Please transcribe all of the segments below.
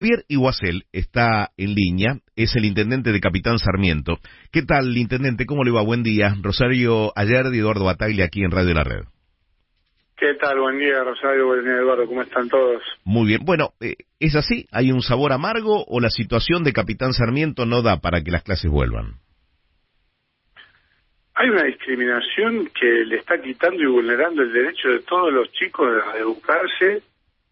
Javier Iguacel está en línea, es el intendente de Capitán Sarmiento. ¿Qué tal, intendente? ¿Cómo le va? Buen día. Rosario Ayerdi y Eduardo Bataglia aquí en Radio La Red. ¿Qué tal? Buen día, Rosario. Buen día, Eduardo. ¿Cómo están todos? Muy bien. Bueno, ¿es así? ¿Hay un sabor amargo o la situación de Capitán Sarmiento no da para que las clases vuelvan? Hay una discriminación que le está quitando y vulnerando el derecho de todos los chicos a educarse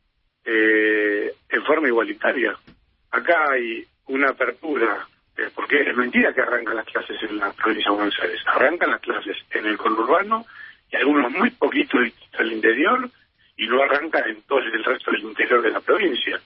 en forma igualitaria. Acá hay una apertura, porque es mentira que arrancan las clases en la provincia de Buenos Aires. Arrancan las clases en el conurbano y algunos muy poquitos del interior, y no arrancan en todo el resto del interior de la provincia.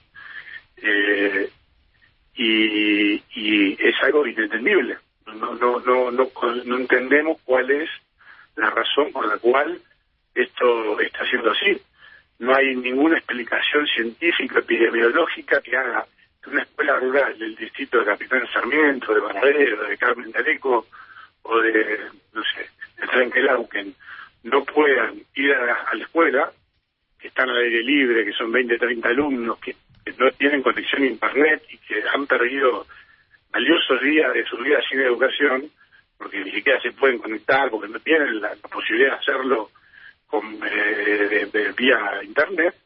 Y es algo inentendible. No entendemos cuál es la razón por la cual esto está siendo así. No hay ninguna explicación científica, epidemiológica que haga que una escuela rural del distrito de Capitán Sarmiento, de Baradero, de Carmen de Areco o de, no sé, de Trenquelauquen no puedan ir a la escuela, que están al aire libre, que son 20, 30 alumnos, que no tienen conexión a internet y que han perdido valiosos días de su vida sin educación, porque ni siquiera se pueden conectar, porque no tienen la posibilidad de hacerlo vía internet,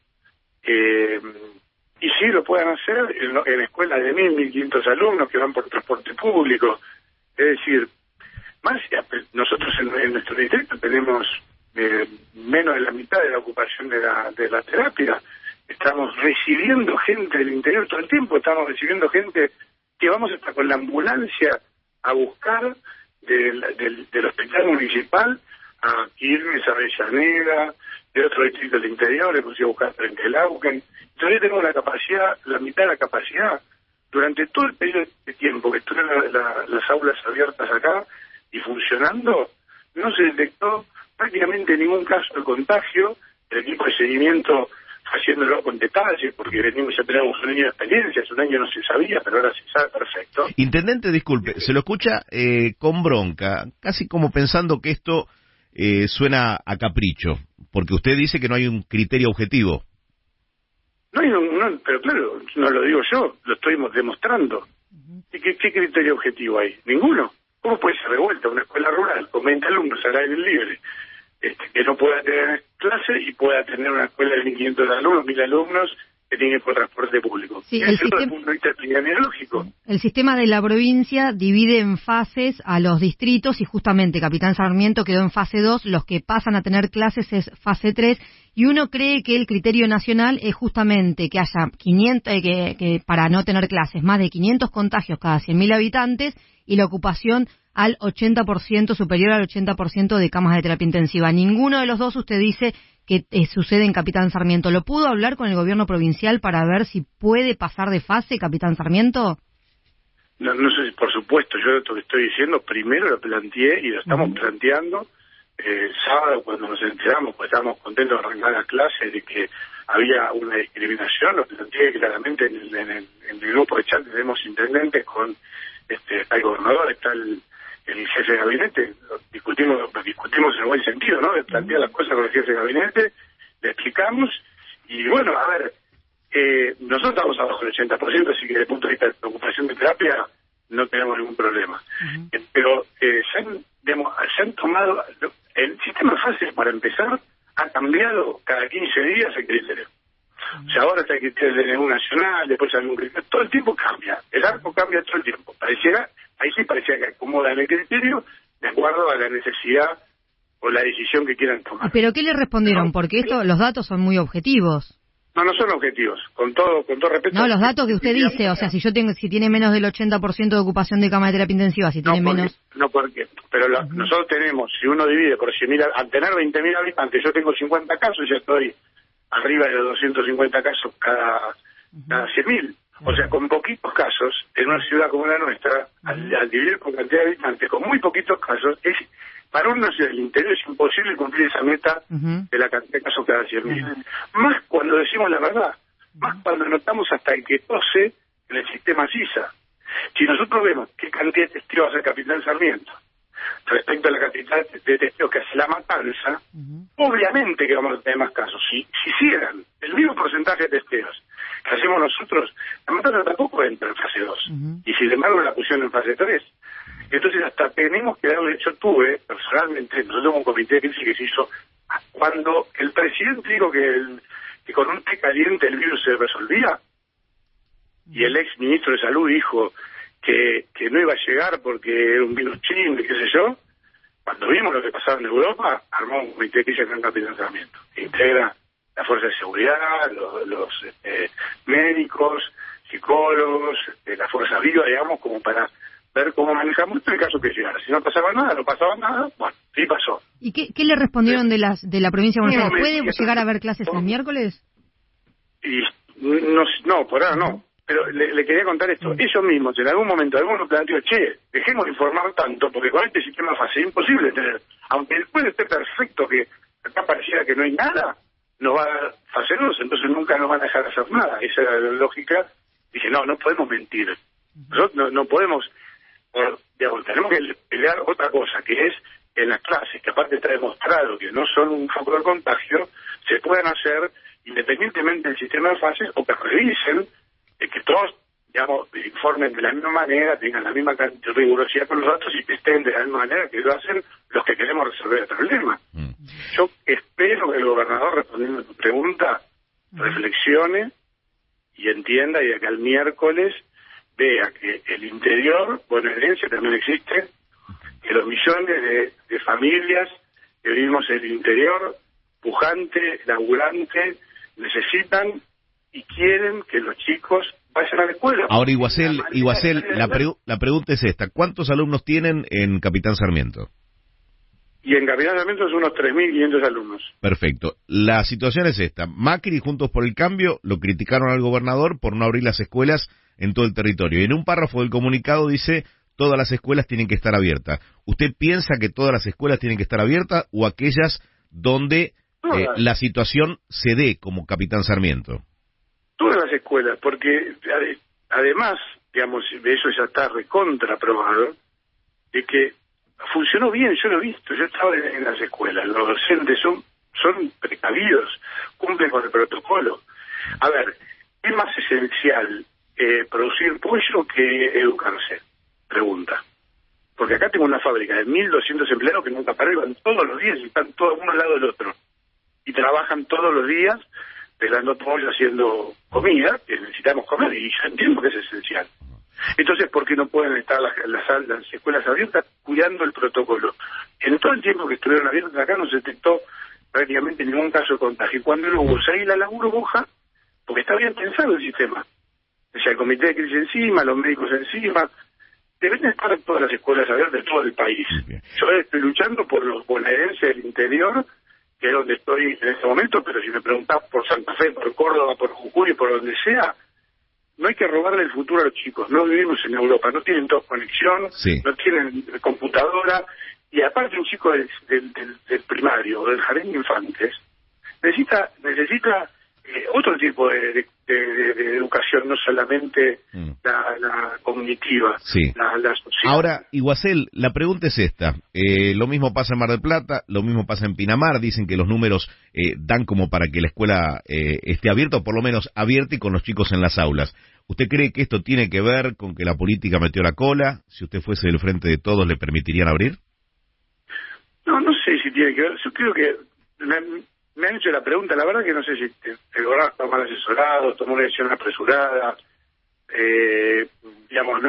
y sí lo puedan hacer en escuelas de 1.500 alumnos que van por transporte público. Es decir, más nosotros en nuestro distrito tenemos menos de la mitad de la ocupación de la terapia. Estamos recibiendo gente del interior todo el tiempo, estamos recibiendo gente que vamos hasta con la ambulancia a buscar del hospital municipal a Quilmes, a Avellaneda, de otro distrito del interior, hemos ido a buscar Trenquelauquen. Todavía tenemos la mitad de la capacidad. Durante todo el periodo de tiempo que estuvieron las aulas abiertas acá y funcionando, no se detectó prácticamente ningún caso de contagio. El equipo de seguimiento haciéndolo con detalle, porque ya tenemos un año de experiencia, hace un año no se sabía, pero ahora se sabe perfecto. Intendente, disculpe, se lo escucha con bronca, casi como pensando que esto suena a capricho, porque usted dice que no hay un criterio objetivo. Pero claro, no lo digo yo, lo estoy demostrando. ¿Qué criterio objetivo hay? Ninguno. ¿Cómo puede ser revuelta una escuela rural con 20 alumnos al aire libre, que no pueda tener clase y pueda tener una escuela de 1.500 alumnos, 1.000 alumnos que tienen por transporte público? Sí, desde el punto de vista epidemiológico. El sistema de la provincia divide en fases a los distritos y justamente Capitán Sarmiento quedó en fase 2, los que pasan a tener clases es fase 3, y uno cree que el criterio nacional es justamente que haya 500, que para no tener clases, más de 500 contagios cada 100.000 habitantes y la ocupación al 80%, superior al 80% de camas de terapia intensiva. Ninguno de los dos usted dice que sucede en Capitán Sarmiento. ¿Lo pudo hablar con el gobierno provincial para ver si puede pasar de fase Capitán Sarmiento? No sé, por supuesto, yo esto que estoy diciendo primero lo planteé y lo estamos planteando el sábado cuando nos enteramos, pues estábamos contentos de arrancar las clases, de que había una discriminación, lo planteé claramente en el grupo de chat. Tenemos intendentes con está el gobernador, está el jefe de gabinete, discutimos en el buen sentido, ¿no? Le plantea las cosas con el jefe de gabinete, le explicamos, y bueno, a ver, nosotros estamos abajo del 80%, así que desde el punto de vista de ocupación de terapia no tenemos ningún problema. Pero se han tomado, el sistema fácil para empezar ha cambiado cada 15 días el criterio. O sea, ahora está el criterio del DNU nacional, después hay un criterio, todo el tiempo cambia, el arco cambia todo el tiempo. Ahí sí parecía que acomodan el criterio de acuerdo a la necesidad o la decisión que quieran tomar. ¿Pero qué le respondieron? Porque los datos son muy objetivos. No son objetivos, con todo respeto. No, los datos que usted dice, o sea, si tiene menos del 80% de ocupación de cama de terapia intensiva, si tiene menos... Pero nosotros tenemos, si uno divide por 100.000, al tener 20.000 habitantes, yo tengo 50 casos, ya estoy arriba de los 250 casos cada 100.000. O sea, con poquitos casos, en una ciudad como la nuestra, al dividir por cantidad de habitantes, con muy poquitos casos, para una ciudad del interior es imposible cumplir esa meta de la cantidad de casos cada 100.000. Más cuando decimos la verdad, más cuando notamos hasta el que tose en el sistema CISA. Si nosotros vemos qué cantidad de testigos hace Capitán Sarmiento, respecto a la cantidad de testigos que hace la matanza, obviamente que vamos a tener más casos. Si hicieran el mismo porcentaje de testeos que hacemos nosotros, la matanza tampoco entra en fase 2. Y sin embargo la pusieron en fase 3. Entonces hasta tenemos que darle, yo tuve personalmente, nosotros tenemos un comité de crisis que se hizo cuando el presidente dijo que con un té caliente el virus se resolvía, y el ex ministro de Salud dijo que no iba a llegar porque era un virus chino y qué sé yo. Cuando vimos lo que pasaba en Europa, armó un comité de crisis en Capitán Sarmiento. Integra la fuerza de seguridad, los médicos, psicólogos, la fuerza viva, digamos, como para ver cómo manejamos esto en el caso que llegara. Si no pasaba nada, bueno, sí pasó. ¿Y qué le respondieron de la provincia de Buenos Aires? ¿Puede llegar a haber clases el miércoles? Y no, por ahora no. Pero le quería contar esto. Ellos mismos, en algún momento, algunos planteó, dejemos de informar tanto, porque con este sistema fácil es imposible tener. Aunque después esté perfecto que acá pareciera que no hay nada, nos va a dar fase 2, entonces nunca nos van a dejar hacer nada. Esa era la lógica. Dije, no podemos mentir. Nosotros no podemos, digamos, tenemos que pelear otra cosa, que es en las clases, que aparte está demostrado que no son un foco de contagio, se puedan hacer independientemente del sistema de fases, o que revisen que todos, digamos, informen de la misma manera, tengan la misma rigurosidad con los datos y que estén de la misma manera que lo hacen los que queremos resolver el problema. Yo espero que el gobernador, respondiendo a tu pregunta, reflexione y entienda, y de acá al miércoles vea que el interior bonaerense también existe, que los millones de familias que vivimos en el interior, pujante, laburante, necesitan y quieren que los chicos vayan a la escuela. Ahora, Iguacel, la pregunta es esta: ¿cuántos alumnos tienen en Capitán Sarmiento? Y en Capitán Sarmiento son unos 3.500 alumnos. Perfecto. La situación es esta: Macri y Juntos por el Cambio lo criticaron al gobernador por no abrir las escuelas en todo el territorio. Y en un párrafo del comunicado dice: todas las escuelas tienen que estar abiertas. ¿Usted piensa que todas las escuelas tienen que estar abiertas o aquellas donde la situación se dé, como Capitán Sarmiento? Todas las escuelas, porque además, digamos, eso ya está recontra probado, de que funcionó bien. Yo lo he visto, yo estaba en las escuelas, los docentes son precavidos, cumplen con el protocolo. A ver, ¿es más esencial producir pollo que educarse? Pregunta. Porque acá tengo una fábrica de 1.200 empleados que nunca paran, van todos los días y están todos uno al lado del otro. Y trabajan todos los días pelando pollo, haciendo comida, que necesitamos comer, y yo entiendo que es esencial. Entonces, ¿por qué no pueden estar las escuelas abiertas cuidando el protocolo? En todo el tiempo que estuvieron abiertas acá no se detectó prácticamente ningún caso de contagio. Cuando no hubo, se la laburo boja, porque está bien pensado el sistema. O sea, el comité de crisis encima, los médicos encima, deben estar todas las escuelas abiertas de todo el país. Yo estoy luchando por los bonaerenses del interior, que es donde estoy en este momento, pero si me preguntás por Santa Fe, por Córdoba, por Jujuy, por donde sea, no hay que robarle el futuro a los chicos. No vivimos en Europa, no tienen todos conexión, no tienen computadora, y aparte un chico del primario o del jardín de infantes necesita otro tipo de educación, no solamente la cognitiva, la social. Ahora, Iguacel, la pregunta es esta: lo mismo pasa en Mar del Plata, lo mismo pasa en Pinamar. Dicen que los números dan como para que la escuela esté abierta, o por lo menos abierta y con los chicos en las aulas. ¿Usted cree que esto tiene que ver con que la política metió la cola? Si usted fuese del Frente de Todos, ¿le permitirían abrir? No sé si tiene que ver. Yo creo que me han hecho la pregunta, la verdad que no sé si el gobernador está mal asesorado, tomó una decisión apresurada, digamos,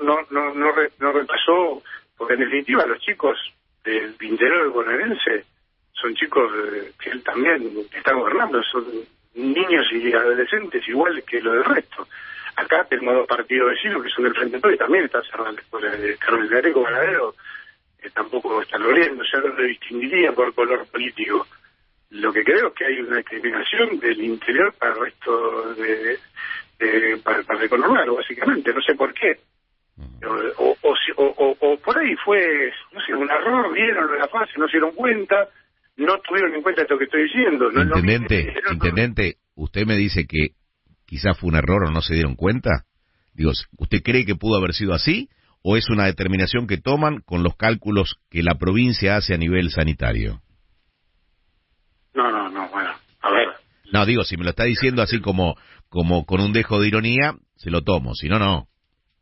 no repasó, porque en definitiva los chicos del interior bonaerense son chicos que él también está gobernando, son niños y adolescentes igual que lo del resto. Acá tenemos dos partidos vecinos que son del Frente de Todos y también está cerrado la escuela de Carlos Gareco Ganadero, tampoco están logrando, yo no lo distinguiría por color político. Lo que creo es que hay una discriminación del interior para el resto para el conurbano, básicamente, no sé por qué. O por ahí fue, no sé, un error, vieron la fase, no se dieron cuenta, no tuvieron en cuenta esto que estoy diciendo. Intendente, usted me dice que quizás fue un error o no se dieron cuenta. Digo, ¿usted cree que pudo haber sido así? ¿O es una determinación que toman con los cálculos que la provincia hace a nivel sanitario? No, bueno, a ver. No, digo, si me lo está diciendo así como con un dejo de ironía, se lo tomo, si no, no.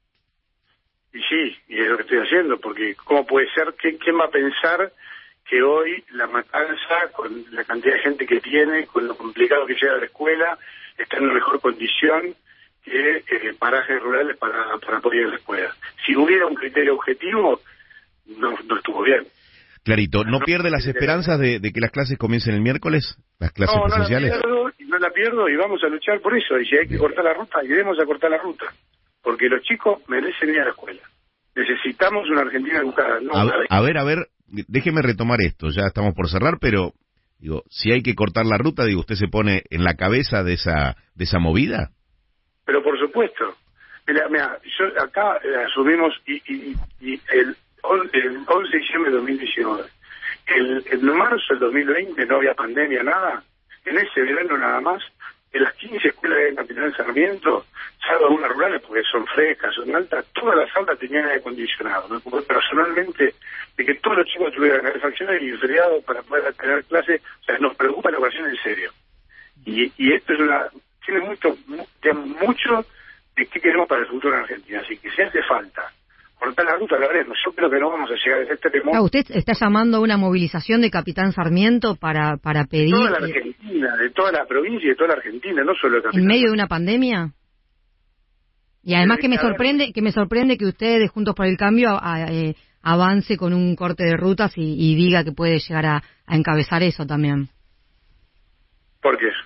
Y sí, y es lo que estoy haciendo, porque ¿cómo puede ser? ¿Quién va a pensar que hoy La Matanza, con la cantidad de gente que tiene, con lo complicado que llega a la escuela, está en una mejor condición que parajes rurales para poder ir a la escuela? Si hubiera un criterio objetivo, no estuvo bien. Clarito, ¿no pierde las esperanzas de que las clases comiencen el miércoles? ¿Las clases presenciales? No la pierdo y vamos a luchar por eso. Y si hay que cortar la ruta, iremos a cortar la ruta. Porque los chicos merecen ir a la escuela. Necesitamos una Argentina educada. No, a ver, déjeme retomar esto. Ya estamos por cerrar, pero digo, si hay que cortar la ruta, digo, ¿usted se pone en la cabeza de esa movida? Pero por supuesto. Mira, yo acá asumimos y el 11 de diciembre de 2019. En marzo del 2020 no había pandemia, nada. En ese verano nada más, en las 15 escuelas de Capitán Sarmiento, salvo algunas rurales porque son frescas, son altas, todas las aulas tenían aire acondicionado. Me ocupé personalmente de que todos los chicos tuvieran calefacciones y feriados para poder tener clases. O sea, nos preocupa la educación en serio. Y esto es tiene mucho de qué queremos para el futuro en Argentina. Así que si hace falta cortar la ruta, la haremos. Yo creo que no vamos a llegar a ese extremo. ¿Usted está llamando a una movilización de Capitán Sarmiento para pedir... De toda la Argentina, de toda la provincia y de toda la Argentina, no solo de Capitán. ¿En medio de una pandemia? Y además que me sorprende que ustedes, Juntos por el Cambio, avance con un corte de rutas y diga que puede llegar a encabezar eso también. ¿Por qué?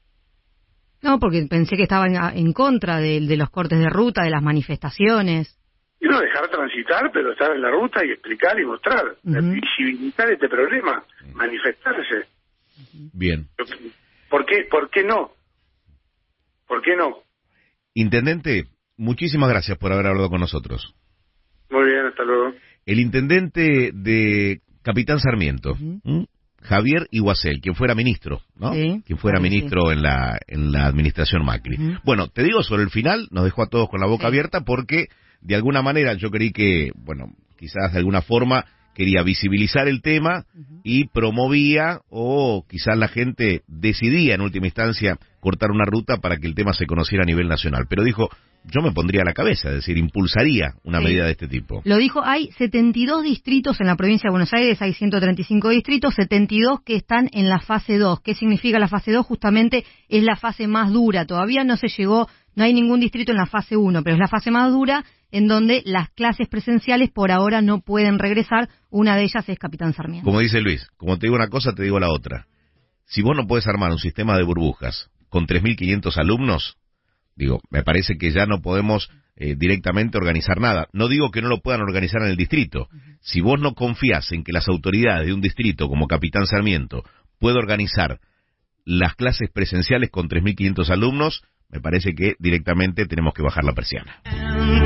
No, porque pensé que estaban en contra de los cortes de ruta, de las manifestaciones. Y no dejar transitar, pero estar en la ruta y explicar y mostrar, visibilizar este problema, manifestarse. Bien. ¿Por qué no? ¿Por qué no? Intendente, muchísimas gracias por haber hablado con nosotros. Muy bien, hasta luego. El intendente de Capitán Sarmiento, Javier Iguacel, quien fuera ministro, ¿no? Sí, quien fuera ministro en la administración Macri. Bueno, te digo, sobre el final nos dejó a todos con la boca abierta porque de alguna manera yo creí que, bueno, quizás de alguna forma quería visibilizar el tema y promovía o quizás la gente decidía en última instancia cortar una ruta para que el tema se conociera a nivel nacional. Pero dijo, yo me pondría a la cabeza, es decir, impulsaría una medida de este tipo. Lo dijo, hay 72 distritos en la provincia de Buenos Aires, hay 135 distritos, 72 que están en la fase 2. ¿Qué significa la fase 2? Justamente es la fase más dura. Todavía no se llegó, no hay ningún distrito en la fase 1, pero es la fase más dura en donde las clases presenciales por ahora no pueden regresar. Una de ellas es Capitán Sarmiento. Como dice Luis, como te digo una cosa, te digo la otra. Si vos no podés armar un sistema de burbujas con 3.500 alumnos, digo, me parece que ya no podemos directamente organizar nada. No digo que no lo puedan organizar en el distrito. Si vos no confías en que las autoridades de un distrito como Capitán Sarmiento pueda organizar las clases presenciales con 3.500 alumnos, me parece que directamente tenemos que bajar la persiana.